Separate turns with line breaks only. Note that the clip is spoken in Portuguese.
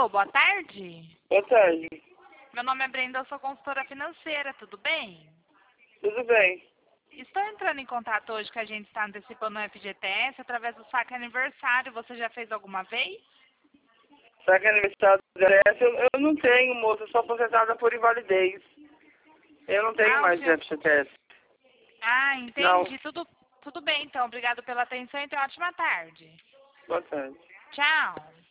Alô, boa tarde.
Boa tarde.
Meu nome é Brenda, eu sou consultora financeira, tudo bem?
Tudo bem?
Estou entrando em contato hoje que a gente está antecipando o FGTS através do saque aniversário. Você já fez alguma vez?
Será que é aniversário do FGTS? Eu não tenho, moça, eu sou aposentada por invalidez. Eu não tenho mais
senhor...
FGTS.
Ah,
Não.
entendi. Tudo bem, então. Obrigado pela atenção e tenha uma ótima tarde.
Boa tarde.
Tchau.